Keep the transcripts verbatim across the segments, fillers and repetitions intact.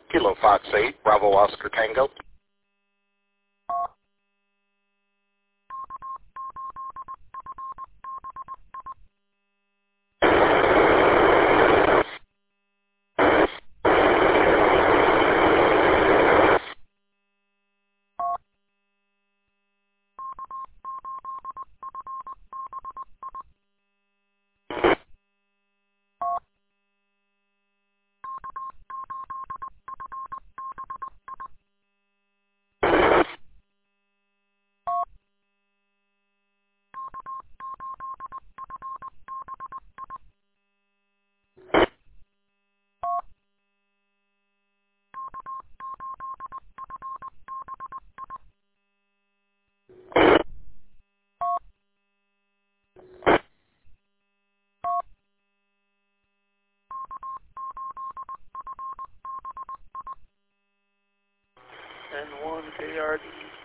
Kilo Fox eight, Bravo Oscar Tango. N one K R D.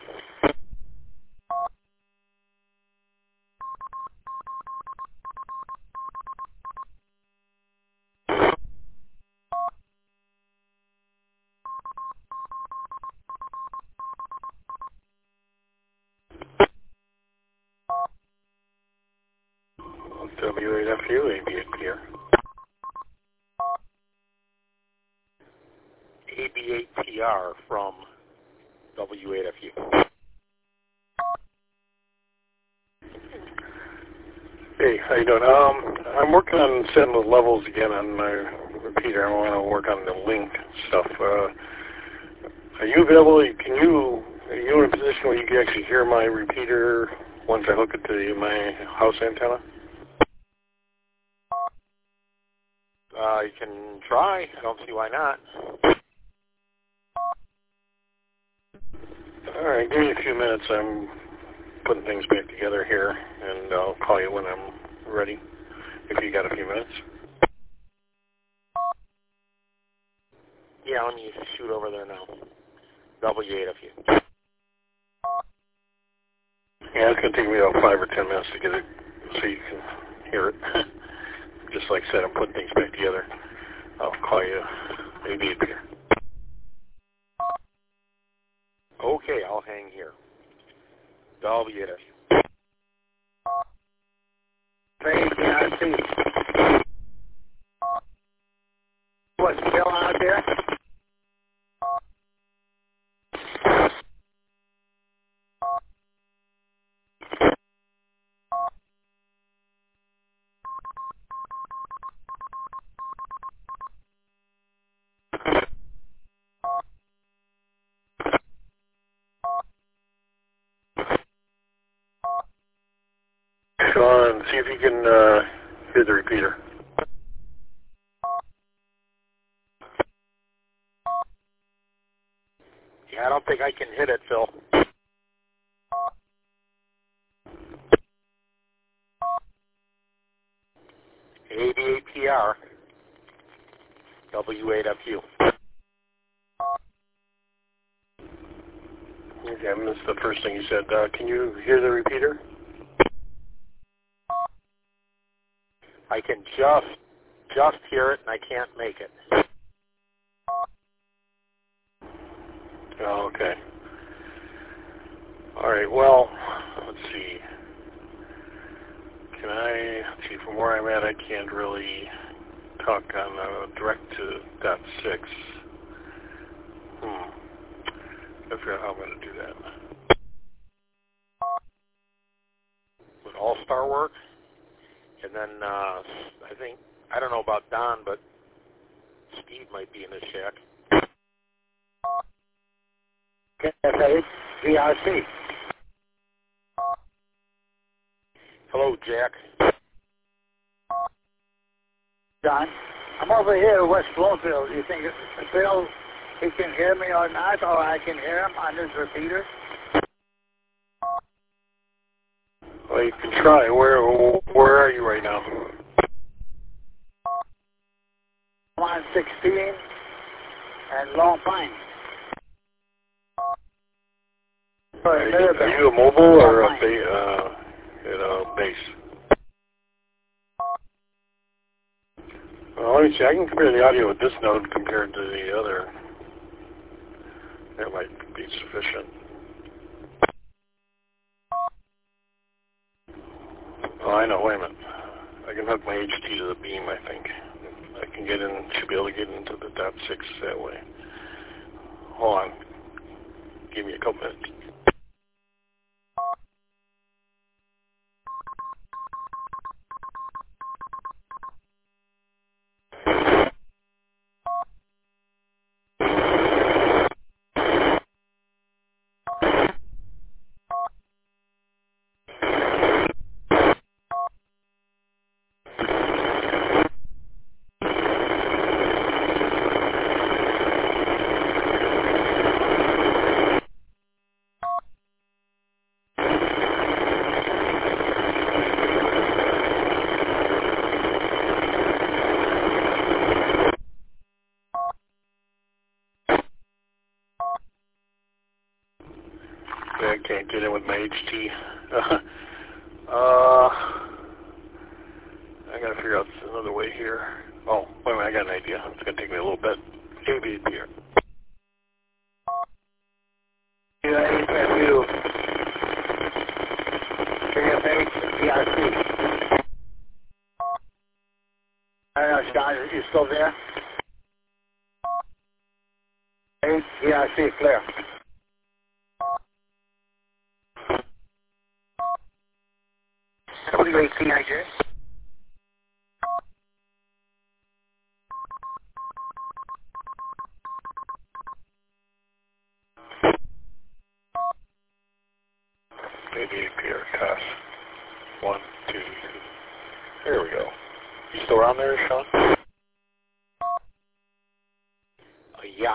W eight F U, A B eight P R. A B eight P R from W eight F U. Hey, how you doing? Um, I'm working on setting the levels again on my repeater. I want to work on the link stuff. Uh, are you available? Can you, are you in a position where you can actually hear my repeater once I hook it to the, my house antenna? Uh, you can try. I don't see why not. All right, give me a few minutes. I'm putting things back together here, and I'll call you when I'm ready, if you got a few minutes. Yeah, let me shoot over there now. W eight F U. Yeah, it's going to take me about five or ten minutes to get it so you can hear it. Just like I said, I'm putting things back together. I'll call you maybe up here. Okay, I'll hang here. W eight F U. Hey, can I see what's still out there? Sean, see if you can uh, hear the repeater. Yeah, I don't think I can hit it, Phil. A B eight P R, W eight F U. Okay, I missed the first thing you said. Uh, can you hear the repeater? I can just, just hear it, and I can't make it. Oh, okay. All right, well, let's see. Can I, let's see, from where I'm at, I can't really talk on uh, direct to dot six. Hmm. I figure out how I'm going to do that. Would All-Star work? And then uh, I think, I don't know about Don, but Steve might be in this shack. K F eight V R C. Hello, Jack. John, I'm over here at West Bloomfield. Do you think Phil, he can hear me or not, or I can hear him on his repeater? Well, you can try. Where where are you right now? I'm on sixteen and Long Pine. Are you, are you a mobile or a ba uh, at a base? Well, let me see. I can compare the audio with this node compared to the other That might be sufficient. Oh, I know. Wait a minute. I can hook my H T to the beam, I think. I can get in, should be able to get into the dot six that way. Hold on. Give me a couple minutes. I can't get in with my H T. Uh, uh, I gotta figure out another way here. Oh, wait a minute, I got an idea. It's gonna take me a little bit. A B here. Yeah, H F U. K F H, P R C. I don't know, Sean, are you still there? H, P R C, clear. W A T I J. Maybe A P R test. One, two, three. There we go. You still around there, Sean? Uh, yeah.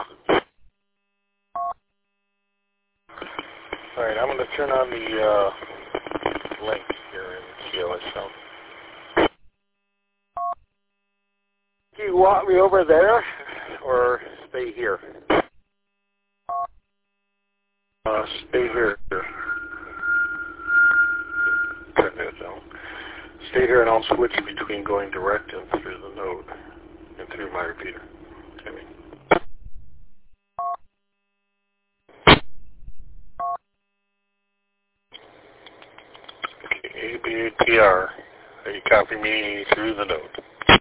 All right, I'm going to turn on the uh, link here and see how it sounds. Do you want me over there or stay here? Uh, stay here. Turn that down. Stay here and I'll switch between going direct and through the node and through my repeater. Okay. Okay, A B A P R. Are you copy me through the node?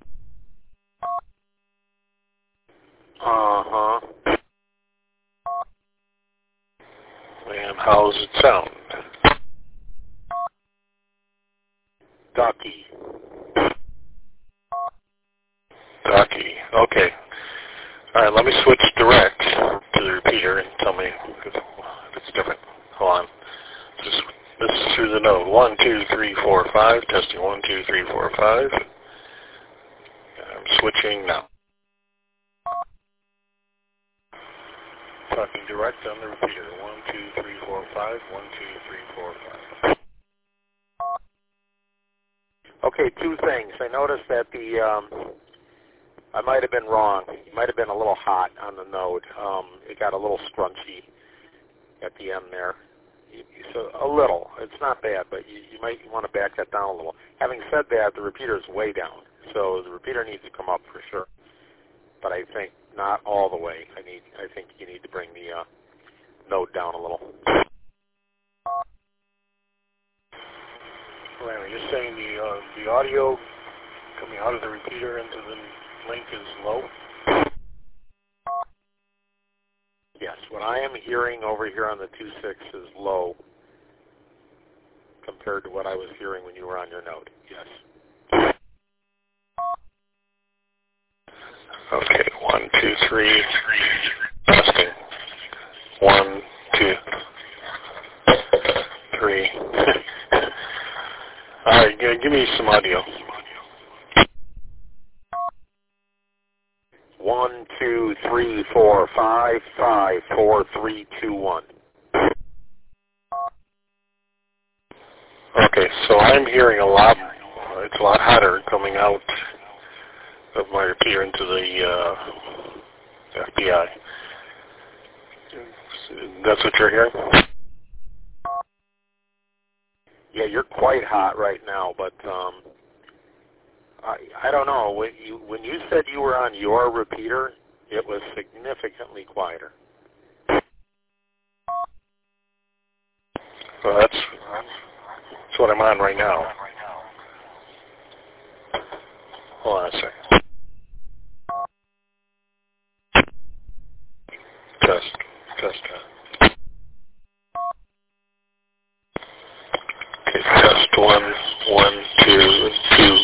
Uh-huh. And how's it sound? Ducky. Ducky. Okay. All right, let me switch direct to the repeater and tell me if it's different. Hold on. Just, this is through the node. One, two, three, four, five. Testing one, two, three, four, five. I'm switching now. Talking direct on the repeater. One, two, three, four, five. One, two, three, four, five. Okay, two things. I noticed that the, um, I might have been wrong. It might have been a little hot on the node. Um, it got a little scrunchy at the end there. You, you, so a little. It's not bad, but you, you might want to back that down a little. Having said that, the repeater is way down, so the repeater needs to come up for sure. But I think not all the way. I need. I think you need to bring the uh, node down a little. Wait a minute, you're saying the uh, the audio coming out of the repeater into the link is low? Yes, what I am hearing over here on the two six is low compared to what I was hearing when you were on your node. Yes. Okay, one, two, three, testing. One, two, three. All right, give me some audio. One, two, three, four, five, five, four, three, two, one. Okay, so I'm hearing a lot. It's a lot hotter coming out of my repeater into the uh, F B I. That's what you're hearing? Yeah, you're quite hot right now, but um, I I don't know. When you when you said you were on your repeater, it was significantly quieter. Well, that's, that's what I'm on right now. Hold on a second. Test, test, test. Okay, test one, one, two, two.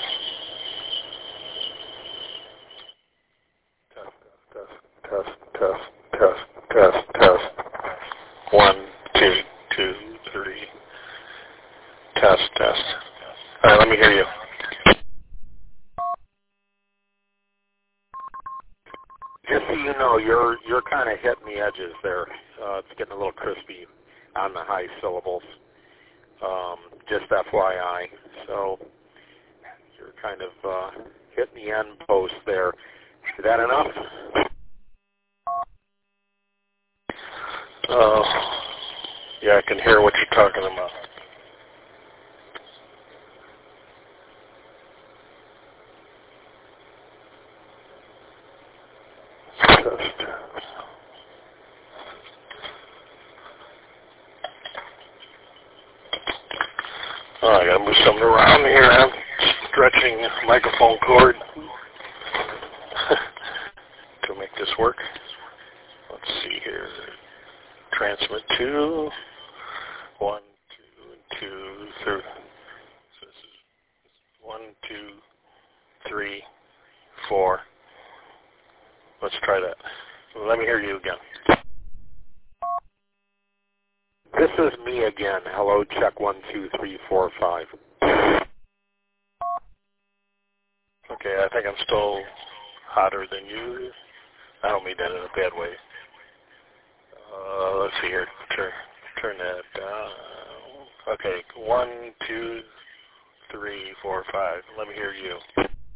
Test, test, test, test, test, test. One, two, two, three. Test, test. All right, let me hear you. Just so you know, you're you're kind of hitting the edges there. Uh, it's getting a little crispy on the high syllables. Um, just F Y I. So you're kind of uh, hitting the end post there. Is that enough? Uh, yeah, I can hear what you're talking about. Test. Oh, I gotta move something around here. I'm stretching the microphone cord to make this work. Let's see here. Transmit two. One, two, two, three. So this is one, two, three, four. Let's try that. Let me hear you again. This is me again. Hello, check one, two, three, four, five. Okay, I think I'm still hotter than you. I don't mean that in a bad way. Uh, let's see here. Turn, turn that down. Okay, one, two, three, four, five. Let me hear you.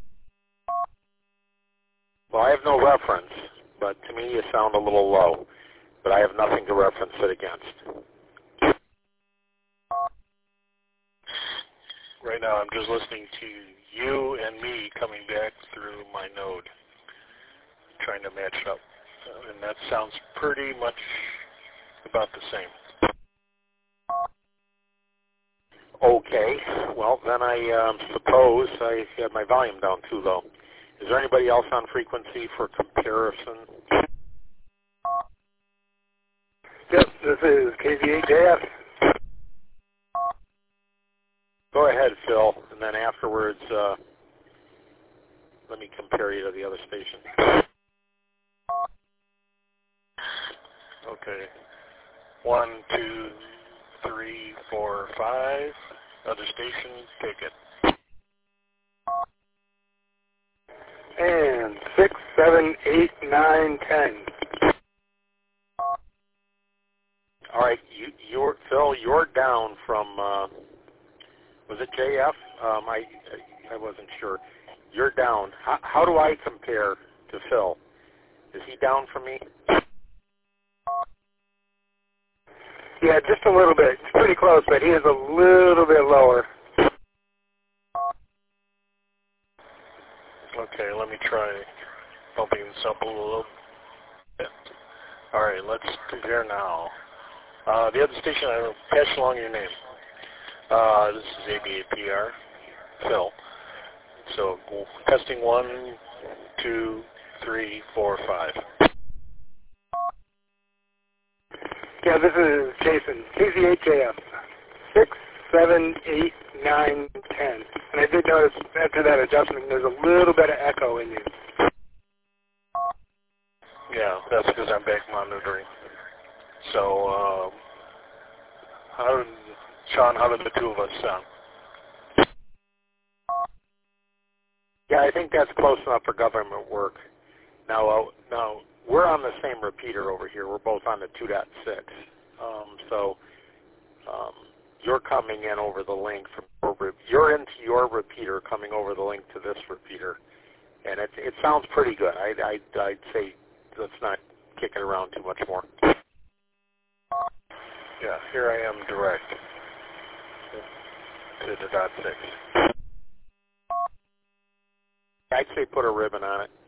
Well, I have no reference, but to me you sound a little low. But I have nothing to reference it against. Right now I'm just listening to you and me coming back through my node, trying to match it up. Uh, and that sounds pretty much about the same. Okay. Well, then I um, suppose I had my volume down too low. Is there anybody else on frequency for comparison? Yep, this is K Z H A F. Go ahead, Phil, and then afterwards, uh, let me compare you to the other station. Okay. One, two, three, four, five. Other station, take it. And six, seven, eight, nine, ten. All right, you, you're Phil. You're down from. Uh, was it J F? Um, I I wasn't sure. You're down. How, how do I compare to Phil? Is he down from me? Yeah, just a little bit. It's pretty close, but he is a little bit lower. Okay, let me try bumping this up a little bit. All right, let's compare now. Uh, the other station, I will pass along your name. Uh, this is A B A P R, Phil. So testing one, two, three, four, five. Yeah, this is Jason, K Z H A F. six, seven, eight, nine, ten. And I did notice after that adjustment there's a little bit of echo in you. Yeah, that's because I'm back monitoring. So, uh, how did, Sean, how did the two of us sound? Yeah, I think that's close enough for government work. Now, uh, now we're on the same repeater over here. We're both on the two point six. Um, so um, you're coming in over the link from your, you're into your repeater coming over the link to this repeater, and it it sounds pretty good. I I I'd say let's not kick it around too much more. Yeah, here I am direct to the dot six. I'd say put a ribbon on it.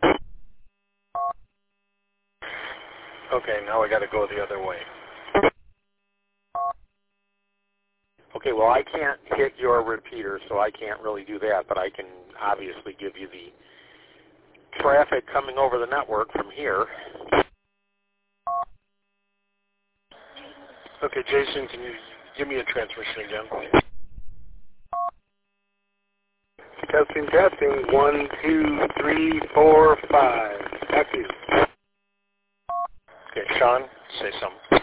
Okay, now I got to go the other way. Okay, well, I can't hit your repeater, so I can't really do that, but I can obviously give you the traffic coming over the network from here. Okay, Jason, can you give me a transmission again? Testing, testing. One, two, three, four, five. That's you. Okay, Sean, say something.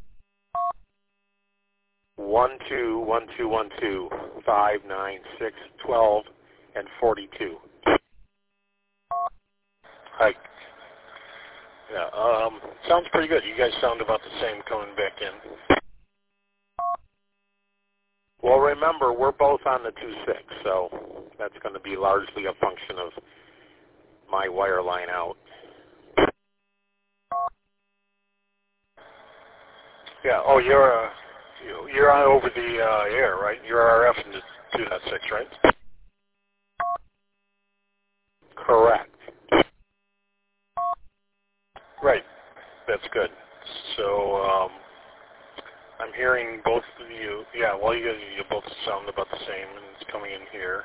One, two, one, two, one, two, five, nine, six, twelve, and forty-two. Hi. Yeah, um, sounds pretty good. You guys sound about the same coming back in. Well, remember, we're both on the two six, so that's going to be largely a function of my wire line out. Yeah, oh, you're uh, you- you're on over the uh, air, right? You're R F in the two point six, right? Correct. Right. That's good. So um, I'm hearing both of you. Yeah, well, you guys you both sound about the same, and it's coming in here.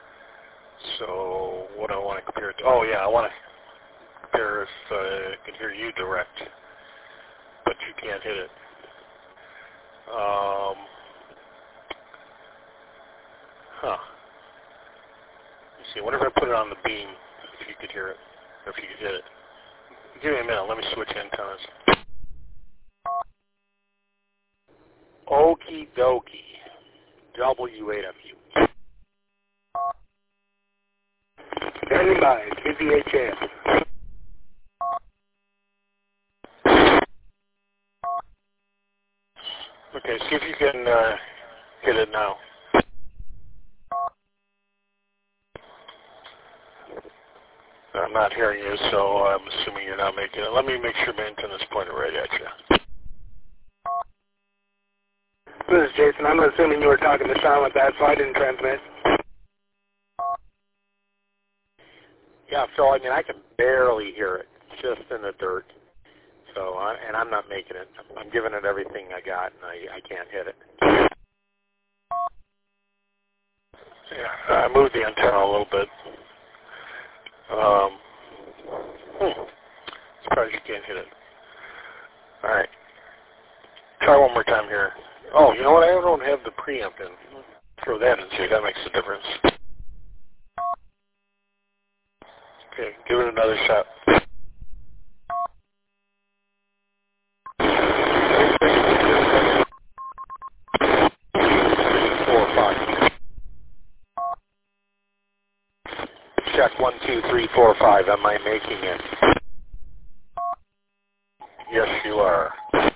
So what do I want to compare it to? Oh, yeah, I want to compare if uh, I can hear you direct, but you can't hit it. Um, huh. Let's see. What if I put it on the beam, if you could hear it, or if you could hit it? Give me a minute. Let me switch antennas. Okie dokie. W eight F U. Standing by. K Z H A F. Okay, see if you can uh, hit it now. I'm not hearing you, so I'm assuming you're not making it. Let me make sure my antenna's pointed right at you. This is Jason. I'm assuming you were talking to Sean with that, so I didn't transmit. Yeah, Phil, I mean, I can barely hear it, just in the dirt. So, I, and I'm not making it. I'm, I'm giving it everything I got, and I, I can't hit it. Yeah, I moved the antenna a little bit. Um, hmm. Surprised you can't hit it. All right. Try one more time here. Oh, you know what? I don't have the preamp in. Throw that in, see. That makes a difference. Okay, give it another shot. Four, five. Check one, two, three, four, five. Am I making it? Yes, you are.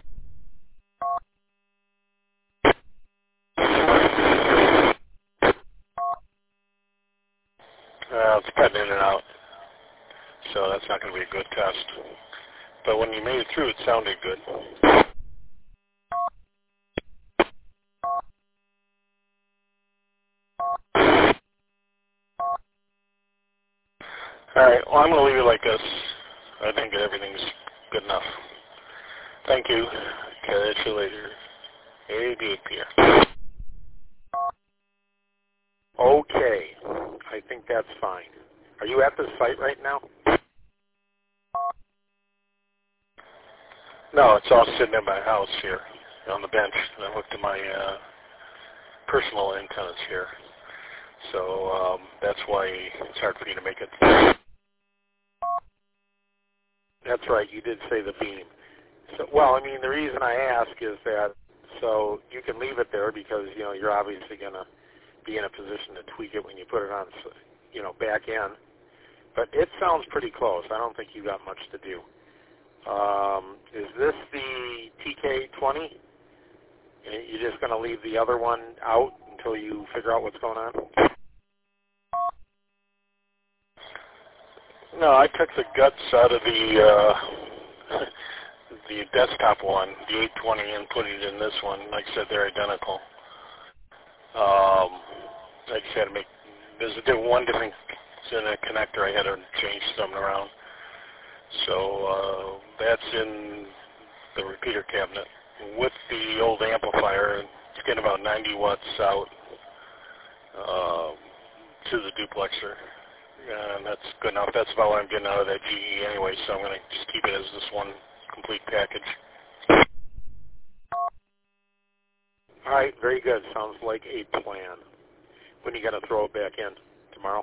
Uh, it's cutting in and out, so that's not going to be a good test. But when you made it through, it sounded good. All right, well, I'm going to leave it like this. I think everything's good enough. Thank you. Catch you later. A B P. Okay. I think that's fine. Are you at the site right now? No, it's all sitting in my house here on the bench. And I looked at my uh, personal antennas here. So um, that's why it's hard for you to make it. That's right. You did say the beam. So, well, I mean, the reason I ask is that so you can leave it there because, you know, you're obviously going to be in a position to tweak it when you put it on, you know, back in. But it sounds pretty close. I don't think you got much to do. Um, is this the T K twenty? You're just going to leave the other one out until you figure out what's going on? No, I took the guts out of the uh, the desktop one, the eight twenty, and put it in this one. Like I said, they're identical. Um, I just had to make, there's a, diff- one different in a connector. I had to change something around. So uh, that's in the repeater cabinet with the old amplifier. It's getting about ninety watts out uh, to the duplexer. And that's good enough. That's about what I'm getting out of that G E anyway, so I'm going to just keep it as this one complete package. All right, very good. Sounds like a plan. When are you going to throw it back in? Tomorrow?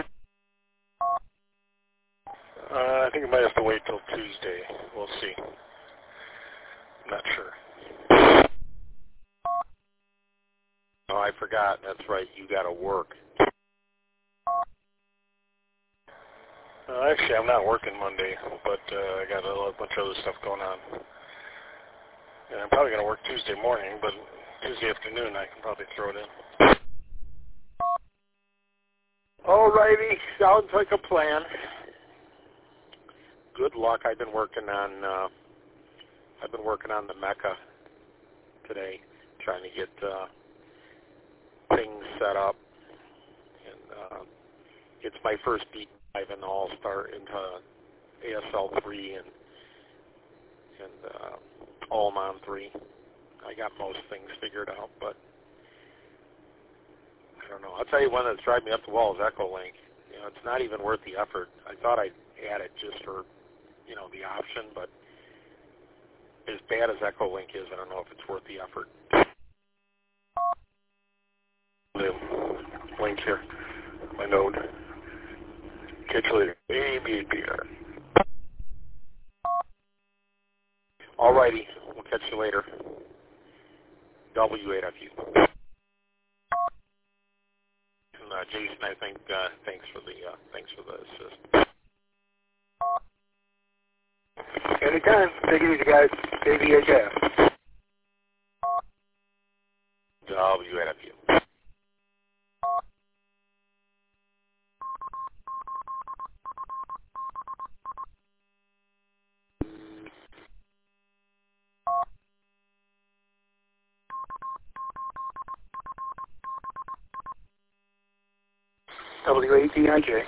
Uh, I think I might have to wait till Tuesday. We'll see. I'm not sure. Oh, I forgot. That's right. You got to work. Uh, actually, I'm not working Monday, but uh, I got a bunch of other stuff going on. And I'm probably going to work Tuesday morning, but Tuesday afternoon I can probably throw it in. All righty. Sounds like a plan. Good luck. I've been working on uh, I've been working on the Mecca today, trying to get uh, things set up. And uh, it's my first deep dive in the All-Star into A S L three and and uh, Allman three. I got most things figured out, but I don't know. I'll tell you one that's driving me up the wall is Echolink. You know, it's not even worth the effort. I thought I'd add it just for, you know, the option, but as bad as Echolink is, I don't know if it's worth the effort. The link here, my node. Catch you later. A B B R. All righty. We'll catch you later. W eight F U. And uh, Jason, I think uh, thanks for the uh, thanks for the assist. Anytime. Take it easy, guys. K V H F. W eight F U. W A T I J.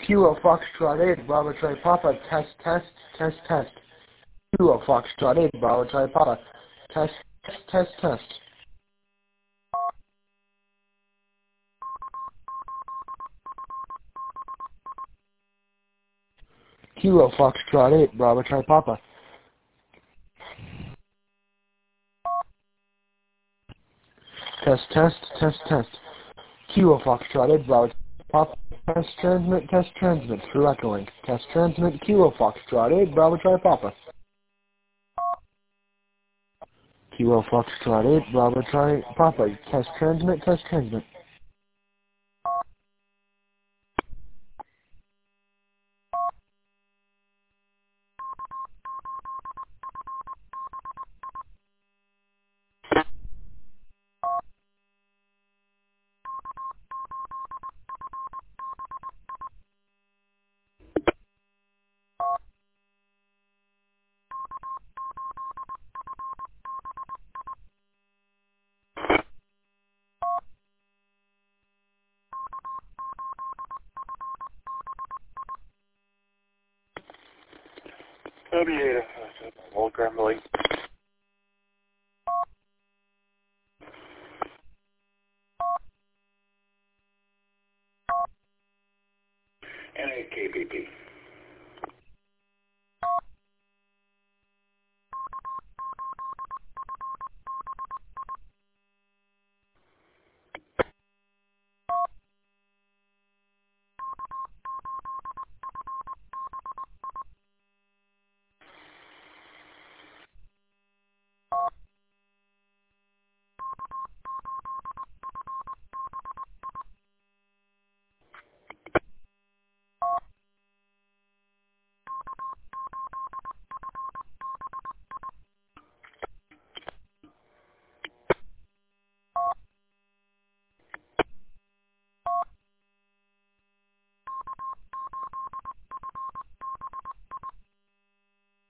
Kilo Foxtrot eight, Bravo Charlie Papa, test, test, test, test. Kilo Foxtrot eight, Bravo Charlie Papa, test, test, test, test. Kilo Foxtrot eight, Bravo Charlie Papa. Test, test, test, test. Kilo Foxtrot eight, Bravo Papa. Test transmit, test transmit, through Echolink. Test transmit, Kilo Foxtrot eight, Bravo Charlie Papa. Kilo Foxtrot eight, Bravo Charlie Papa. Test transmit, test transmit. W eight, old Gremlin.